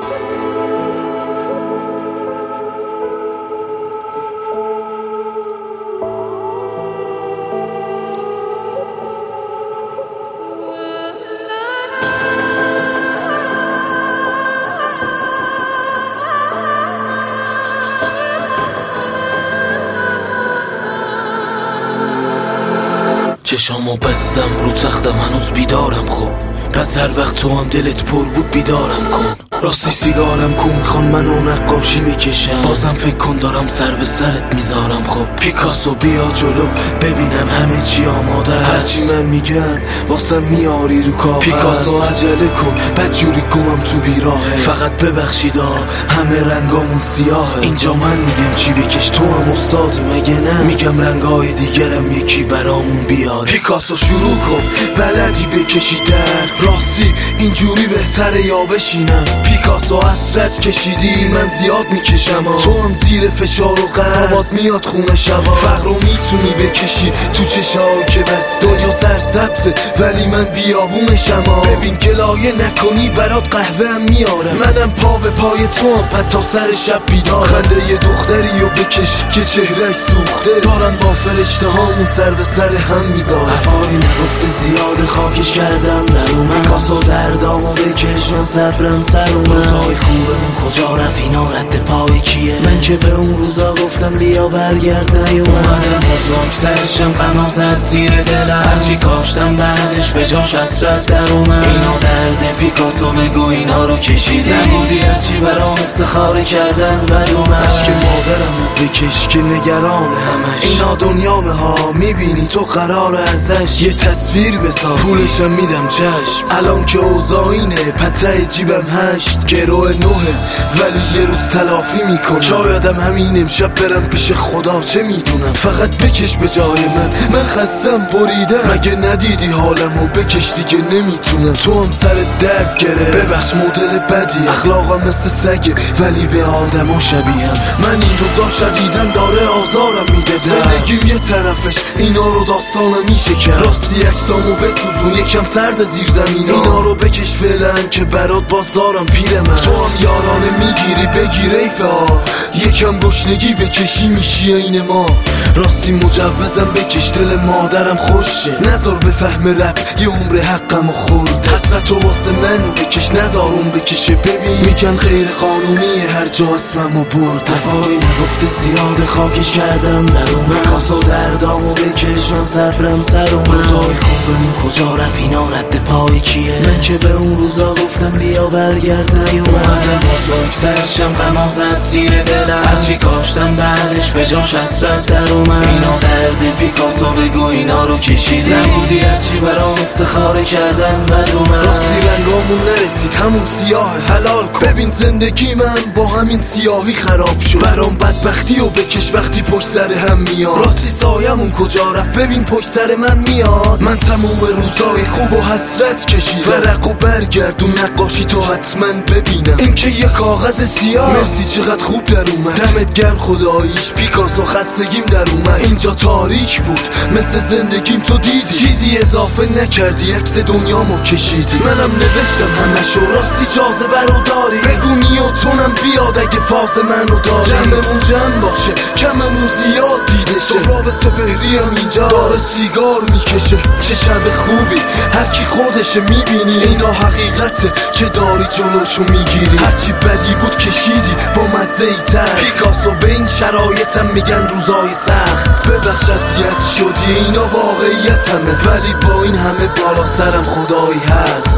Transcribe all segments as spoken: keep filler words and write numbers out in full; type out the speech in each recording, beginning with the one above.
چشامو بستم رو تختم هنوز بیدارم، خب پس هر وقت تو هم دلت پر بود بیدارم کن. راستی سیگارم کو میخوان منو نقاشی بکشم، بازم فکر کن دارم سر به سرت میذارم. خب پیکاسو بیا جلو ببینم همه چی آماده است، هرچی من میگم واسه میاری رو کاغذ. پیکاسو عجله کن بدجوری گمم تو بیراهه، فقط ببخشیدا همه رنگامون سیاهه. اینجا من میگم چی بکش تو هم استادی مگه نه، میگم رنگای دیگرم یکی برامون بیاره. پیکاسو شروع کن بلدی بکشی درد، راستی اینجوری بهتره یا بشینم. پیکاسو حسرت کشیدی من زیاد میکشم، تو هم زیر فشار و قربات میاد خونه شبا. فقر رو میتونی بکشی تو چشای که بس دنیا سرسبزه ولی من بیابونشم. ببین گلایه نکنی برات قهوه هم میارم، منم پا به پای تو هم پد تا سر شب بیدارم. خنده یه دختری رو بکش که چهرش سوخته، دارن با فرشته هامون سر به سر هم میذارم. افاری نگفته زیاد خاکش کردم در اومد، پیکاسو دردامو بکش من صبرم سر اومد. روزای خوبمون کجا رفت اینا رد پای کیه، من که به اون روزا گفتم بیا برگرد نیومدم. بزرگ سرشم غمم زد زیر دلم، هرچی کاشتم بعدش به جاش حسرت در اومد. اینا درد پیکاسو بگو اینا رو کشیدی، نبودی هرچی برام استخاره کردن بد اومد. عشق مادرم بکش که نگران همش، اینا دنیامه ها میبینی تو قرار ازش یه تصویر بساز، پولشم میدم چشم. الان که اوضاعینه پته جیبم هشت، گروه نوه ولی یه روز تلافی میکنم. شایدم همین امشب برم پیش خدا چه میدونم، فقط بکش به جای من من خستم بریدم. مگه ندیدی حالمو بکش دیگه نمیتونم، تو هم سر درد گره ببخش مدل بدی، اخلاقم مثل سگه ولی به آدمو شبیهم. من این روزا شدیدن داره آزارم میده، زندگیم یه طرفش اینا رو داستانم میشه کرد. راستی اکسامو بسوزون یکم سرد زیر زمین، اینا رو بکش فعلا که برات باز دارم پیر من. تو هم یارانه میگیری بگیره ایفا، یکم گشنگی بکشی میشی این ما. راستی مجوزم بکش دل مادرم خوشه، نذار به فهم رفت یه عمر حقمو خورد. حسرتو واسه من بکش نذار اون بکشه، ببین میگن غیر قانونیه هر جا اسممو برد. دفاعی نگفته زیاد خاکش کردم در اومد، پیکاسو دردامو بکش من صبرم سر اومد. روزای خوبمون کجا رفت اینا رد پای کیه، من که به اون روزا گفتم بیا برگرد نیومدم. بزرگ سرشم غمم زد زیر دلم، هرچی کاشتم بعدش به جاش حسرت در اومد. اینا درد پیکاسو بگو اینا رو کشیدی، نبودی هرچی برام استخاره کردن بد اومد. راستی رنگامون نرسید همون سیاه حلال کن، ببین زندگی من با همین سیاهی خراب شد. برام بدبختی و بکش وقتی پشت سر هم میاد، راستی سایمون کجا رفت ببین پشت سر من میاد. من تموم روزای خوب و حسرت کشیدم، ورق و برگردون نقاشی تو حتما ببینم. این که یه کاغذ سیاه مرسی چقدر خوب در اومد، دمت گرم خداییش پیکاسو خستگیم در اومد. اینجا تاریک بود مثل زندگیم تو دیدی، چیزی اضافه نکردی عکس دنیامو کشیدی. منم نوشتم همشو راستی جاذبه رو داری، بگو نیوتونم بیاد اگه فاز منو داری. جمعمون جمع باشه کممون زیاد دیده شه، سهراب سپهری هم اینجا داره سیگار میکشه. چه شب خوبی هرکی خودشه میبینی، اینا حقیقته که داری جلوشو میگیری. هرچی بدی بود کشیدی با مزه ای تر، پیکاسو به این شرایطم میگن روزای سخت. ببخش اذیت شدی اینا واقعیتمه، ولی با این همه بالا سرم خدایی هست.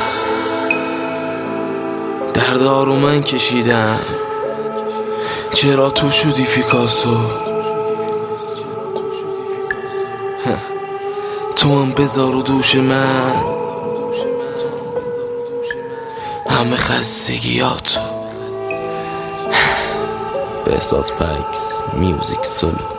دردارو من کشیدم چرا تو شدی پیکاسو، تو هم بذار و دوش من همه خستگیاتو. بهزاد پکس میوزیک سولو.